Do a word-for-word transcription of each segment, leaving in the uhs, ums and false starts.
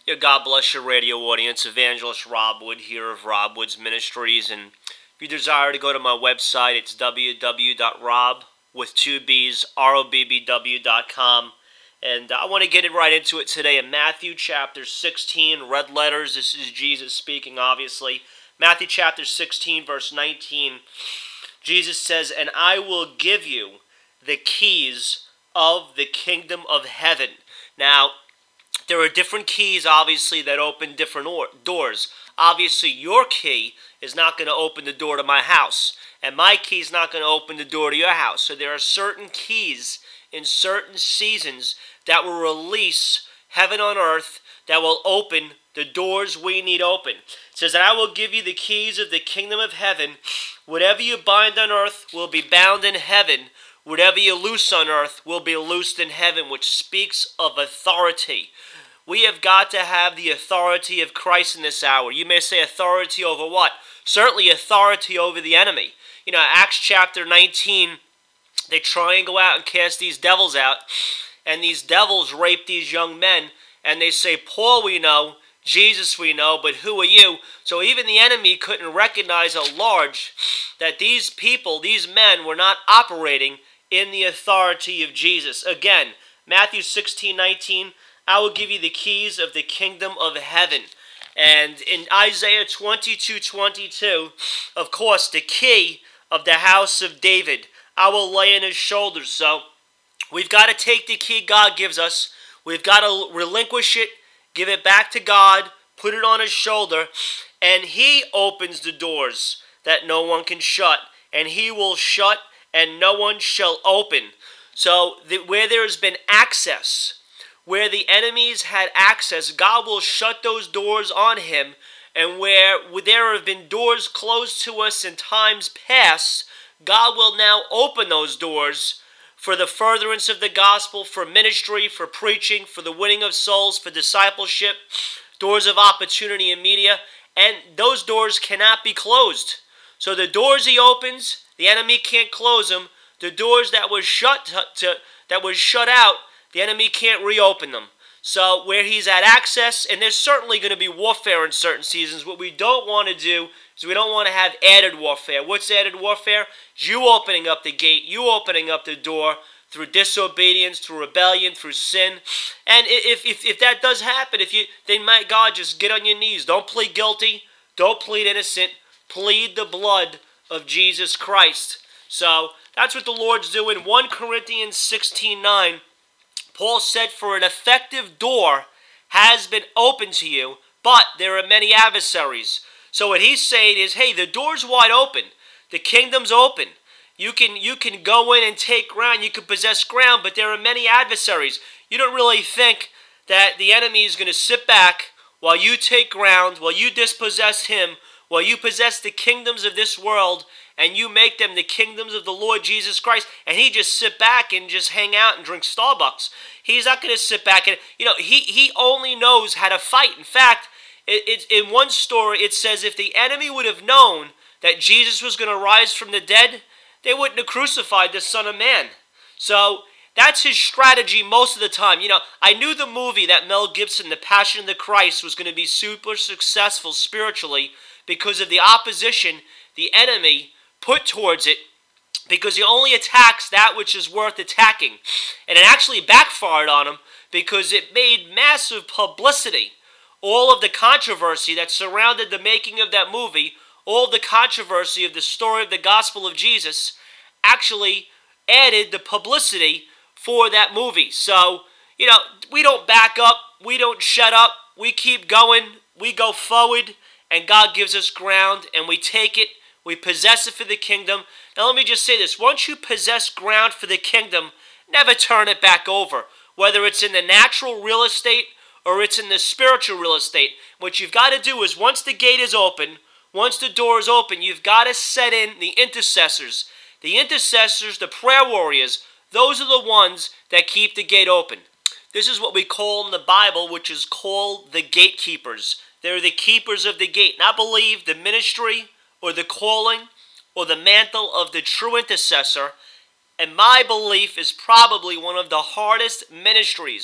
Yeah, God bless your radio audience. Evangelist Rob Wood here of Rob Wood's Ministries. And if you desire to go to my website, it's w w w dot rob with two B's, R O B B W dot com. And I want to get it right into it today in Matthew chapter sixteen, red letters. This is Jesus speaking, obviously. Matthew chapter sixteen, verse nineteen. Jesus says, "And I will give you the keys of the kingdom of heaven." Now, there are different keys, obviously, that open different or- doors. Obviously, your key is not going to open the door to my house, and my key is not going to open the door to your house. So there are certain keys in certain seasons that will release heaven on earth, that will open the doors we need open. It says that I will give you the keys of the kingdom of heaven. Whatever you bind on earth will be bound in heaven. Whatever you loose on earth will be loosed in heaven, which speaks of authority. We have got to have the authority of Christ in this hour. You may say authority over what? Certainly authority over the enemy. You know, Acts chapter nineteen, they try and go out and cast these devils out, and these devils rape these young men, and they say, "Paul we know, Jesus we know, but who are you?" So even the enemy couldn't recognize at large that these people, these men, were not operating in the authority of Jesus. Again, Matthew sixteen nineteen, I will give you the keys of the kingdom of heaven. And in Isaiah twenty-two twenty-two, of course, the key of the house of David, I will lay in his shoulders. So we've got to take the key God gives us. We've got to relinquish it, give it back to God, put it on his shoulder, and he opens the doors that no one can shut. And he will shut and no one shall open. So the, where there has been access, where the enemies had access, God will shut those doors on him. And where there have been doors closed to us in times past, God will now open those doors for the furtherance of the gospel, for ministry, for preaching, for the winning of souls, for discipleship, doors of opportunity in media. And those doors cannot be closed. So the doors he opens, the enemy can't close them. The doors that was shut to, to that was shut out, the enemy can't reopen them. So where he's at access, and there's certainly going to be warfare in certain seasons. What we don't want to do is we don't want to have added warfare. What's added warfare? It's you opening up the gate, you opening up the door through disobedience, through rebellion, through sin. And if if if that does happen, if you then my God, just get on your knees. Don't plead guilty. Don't plead innocent. Plead the blood of Jesus Christ. So that's what the Lord's doing. First Corinthians sixteen nine. Paul said, "For an effective door has been opened to you, but there are many adversaries." So what he's saying is, hey, the door's wide open. The kingdom's open. You can you can go in and take ground. You can possess ground, but there are many adversaries. You don't really think that the enemy is going to sit back while you take ground, while you dispossess him, while you possess the kingdoms of this world, and you make them the kingdoms of the Lord Jesus Christ, and he just sit back and just hang out and drink Starbucks. He's not going to sit back and, you know, he, he only knows how to fight. In fact, it, it, in one story, it says if the enemy would have known that Jesus was going to rise from the dead, they wouldn't have crucified the Son of Man. So that's his strategy most of the time. You know, I knew the movie that Mel Gibson, The Passion of the Christ, was going to be super successful spiritually because of the opposition the enemy put towards it, because he only attacks that which is worth attacking. And it actually backfired on him because it made massive publicity. All of the controversy that surrounded the making of that movie, all of the controversy of the story of the gospel of Jesus, actually added the publicity for that movie. So, you know, we don't back up, we don't shut up, we keep going, we go forward, and God gives us ground, and we take it, we possess it for the kingdom. Now let me just say this, once you possess ground for the kingdom, never turn it back over, whether it's in the natural real estate or it's in the spiritual real estate. What you've got to do is once the gate is open, once the door is open, you've got to set in the intercessors. The intercessors, the prayer warriors, those are the ones that keep the gate open. This is what we call in the Bible, which is called the gatekeepers. They're the keepers of the gate. And I believe the ministry or the calling or the mantle of the true intercessor, and my belief, is probably one of the hardest ministries.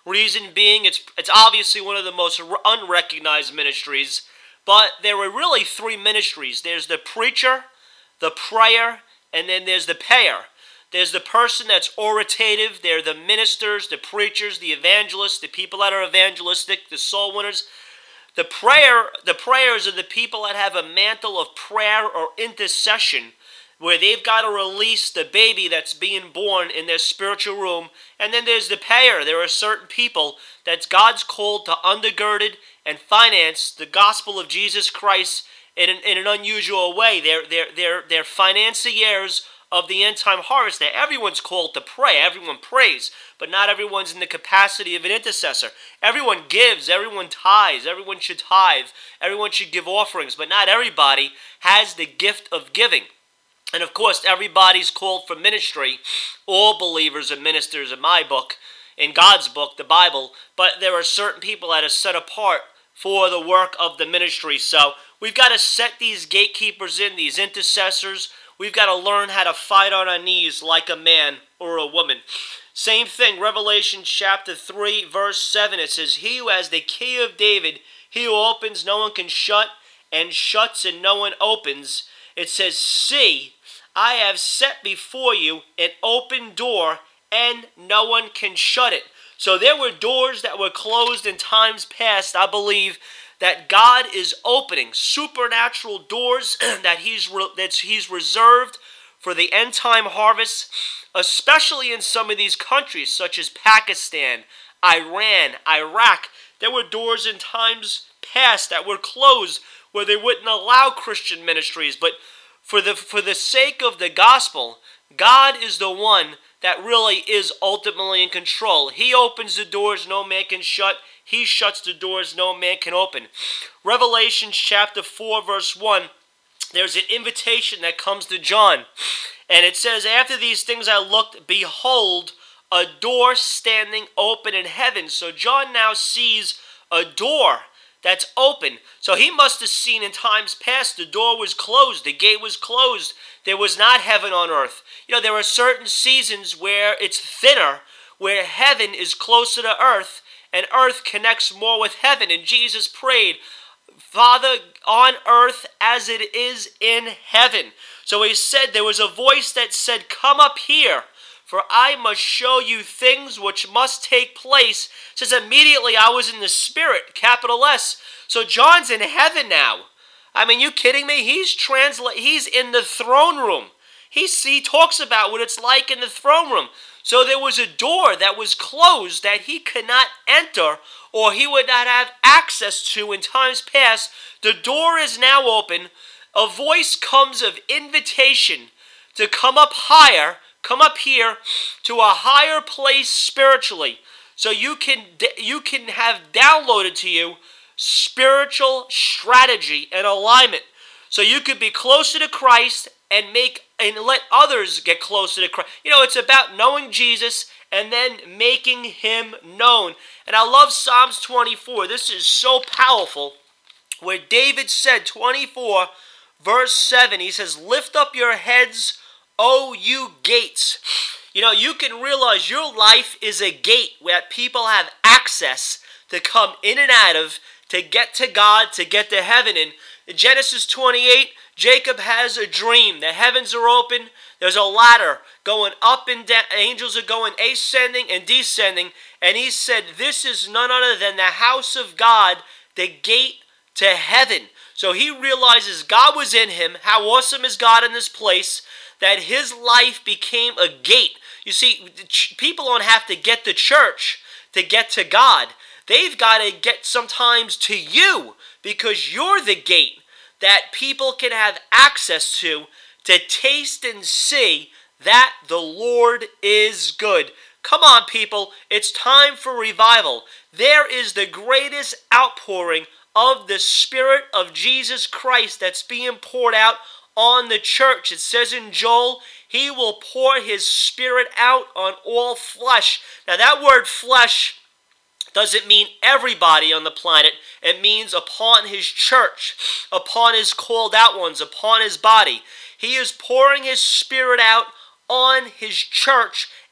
Reason being, it's it's obviously one of the most unrecognized ministries, but there were really three ministries. There's the preacher, the prayer, and then there's the payer. There's the person that's oratative. They're the ministers, the preachers, the evangelists, the people that are evangelistic, the soul winners. The prayer, the prayers are the people that have a mantle of prayer or intercession, where they've got to release the baby that's being born in their spiritual room. And then there's the payer. There are certain people that God's called to undergird it and finance the gospel of Jesus Christ in an, in an unusual way. They're, they're, they're, they're financiers of the end-time harvest. Now, everyone's called to pray. Everyone prays, but not everyone's in the capacity of an intercessor. Everyone gives. Everyone tithes. Everyone should tithe. Everyone should give offerings, but not everybody has the gift of giving. And of course, everybody's called for ministry. All believers are ministers in my book, in God's book, the Bible, but there are certain people that are set apart for the work of the ministry. So we've got to set these gatekeepers in, these intercessors. We've got to learn how to fight on our knees like a man or a woman. Same thing, Revelation chapter three, verse seven, it says, "He who has the key of David, he who opens, no one can shut, and shuts, and no one opens." It says, "See, I have set before you an open door, and no one can shut it." So there were doors that were closed in times past. I believe that God is opening supernatural doors that he's re- that he's reserved for the end time harvest, especially in some of these countries such as Pakistan, Iran, Iraq. There were doors in times past that were closed where they wouldn't allow Christian ministries, but for the for the sake of the gospel, God is the one that really is ultimately in control. He opens the doors no man can shut. He shuts the doors no man can open. Revelation chapter four, verse one, there's an invitation that comes to John. And it says, "After these things I looked, behold, a door standing open in heaven." So John now sees a door that's open. So he must have seen in times past the door was closed, the gate was closed. There was not heaven on earth. You know, there are certain seasons where it's thinner, where heaven is closer to earth, and earth connects more with heaven. And Jesus prayed, "Father, on earth as it is in heaven." So he said, there was a voice that said, "Come up here, for I must show you things which must take place." It says, immediately I was in the Spirit, capital S. So John's in heaven now. I mean, you kidding me? He's translate. He's in the throne room. He's, he talks about what it's like in the throne room. So there was a door that was closed that he could not enter, or he would not have access to in times past. The door is now open. A voice comes of invitation to come up higher, come up here to a higher place spiritually. So you can you can have downloaded to you spiritual strategy and alignment. So you could be closer to Christ and make and let others get closer to Christ. You know, it's about knowing Jesus and then making him known. And I love Psalms twenty-four. This is so powerful. Where David said, twenty-four, verse seven, he says, "Lift up your heads, O you gates." You know, you can realize your life is a gate where people have access to come in and out of, to get to God, to get to heaven. In Genesis twenty-eight, Jacob has a dream. The heavens are open. There's a ladder going up and down. Angels are going ascending and descending. And he said, this is none other than the house of God, the gate to heaven. So he realizes God was in him. How awesome is God in this place, that his life became a gate. You see, people don't have to get to church to get to God. They've got to get sometimes to you, because you're the gate that people can have access to, to taste and see that the Lord is good. Come on, people. It's time for revival. There is the greatest outpouring of the Spirit of Jesus Christ that's being poured out on the church. It says in Joel, he will pour his Spirit out on all flesh. Now that word flesh doesn't mean everybody on the planet. It means upon his church, upon his called out ones, upon his body. He is pouring his Spirit out on his church,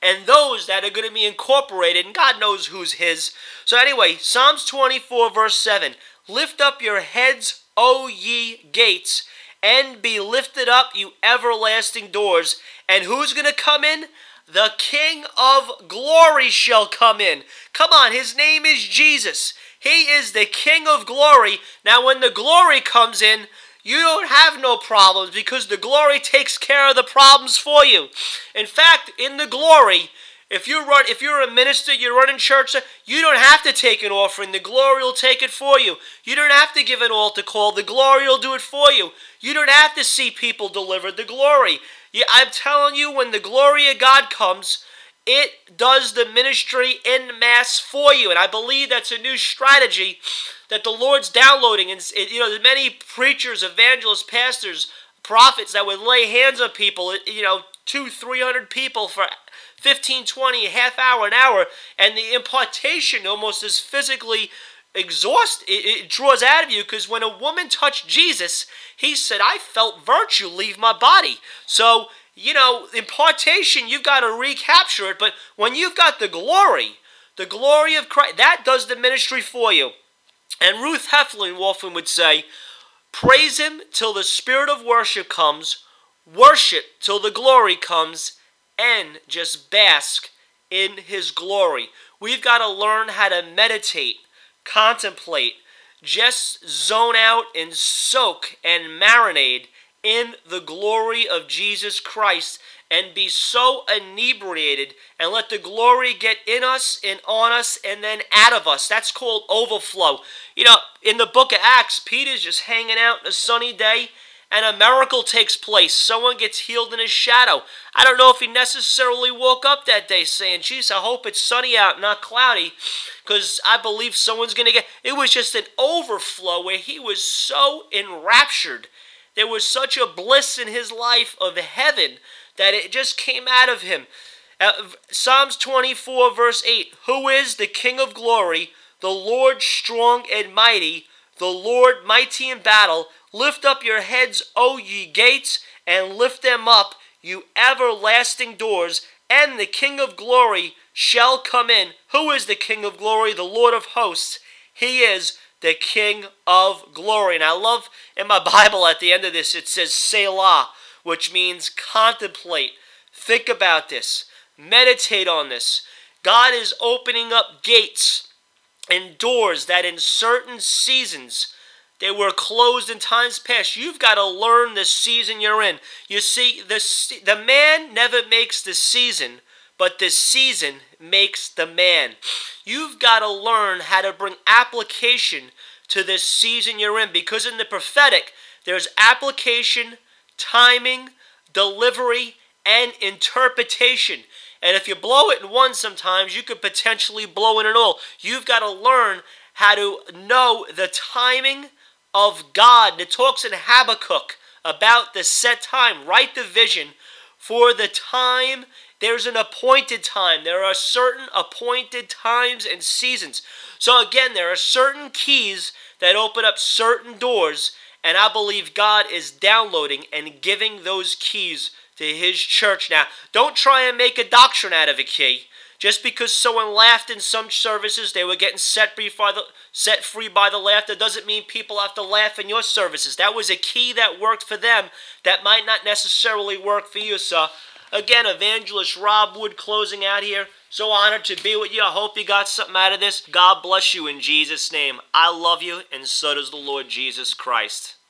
and those that are going to be incorporated, and God knows who's his. So anyway, Psalms twenty-four verse seven, lift up your heads, O ye gates, and be lifted up, you everlasting doors. And who's going to come in? The King of glory shall come in. Come on, his name is Jesus. He is the King of glory. Now when the glory comes in, you don't have no problems because the glory takes care of the problems for you. In fact, in the glory, if you run, if you're a minister, you're running church, you don't have to take an offering. The glory will take it for you. You don't have to give an altar call. The glory will do it for you. You don't have to see people delivered. The glory. Yeah, I'm telling you, when the glory of God comes, it does the ministry en masse for you. And I believe that's a new strategy that the Lord's downloading. And, you know, there's many preachers, evangelists, pastors, prophets that would lay hands on people, you know, two, three hundred people for fifteen, twenty, a half hour, an hour. And the impartation almost is physically exhaust. It, it draws out of you, because when a woman touched Jesus, he said, I felt virtue leave my body. So, you know, impartation, you've got to recapture it. But when you've got the glory, the glory of Christ, that does the ministry for you. And Ruth Heflin often would say, praise him till the spirit of worship comes, worship till the glory comes, and just bask in his glory. We've got to learn how to meditate, contemplate, just zone out and soak and marinate in the glory of Jesus Christ, and be so inebriated and let the glory get in us and on us and then out of us. That's called overflow. You know, in the book of Acts, Peter's just hanging out on a sunny day and a miracle takes place. Someone gets healed in his shadow. I don't know if he necessarily woke up that day saying, geez, I hope it's sunny out, not cloudy, because I believe someone's going to get... It was just an overflow where he was so enraptured. There was such a bliss in his life of heaven that it just came out of him. Uh, Psalms twenty-four verse eight, who is the King of glory, the Lord strong and mighty, the Lord mighty in battle. Lift up your heads, O ye gates, and lift them up, you everlasting doors, and the King of glory shall come in. Who is the King of glory? The Lord of hosts. He is the King of glory. And I love in my Bible at the end of this, it says Selah, which means contemplate. Think about this. Meditate on this. God is opening up gates and doors that in certain seasons they were closed in times past. You've got to learn the season you're in. You see, the, the man never makes the season, but the season makes the man. You've got to learn how to bring application to this season you're in, because in the prophetic, there's application, timing, delivery, and interpretation. And if you blow it in one sometimes, you could potentially blow it in all. You've got to learn how to know the timing of God. It talks in Habakkuk about the set time. Write the vision for the time. There's an appointed time. There are certain appointed times and seasons. So again, there are certain keys that open up certain doors, and I believe God is downloading and giving those keys to his church. Now, don't try and make a doctrine out of a key. Just because someone laughed in some services, they were getting set free by the, set free by the laughter, doesn't mean people have to laugh in your services. That was a key that worked for them that might not necessarily work for you. So, again, Evangelist Rob Wood closing out here. So honored to be with you. I hope you got something out of this. God bless you in Jesus' name. I love you, and so does the Lord Jesus Christ.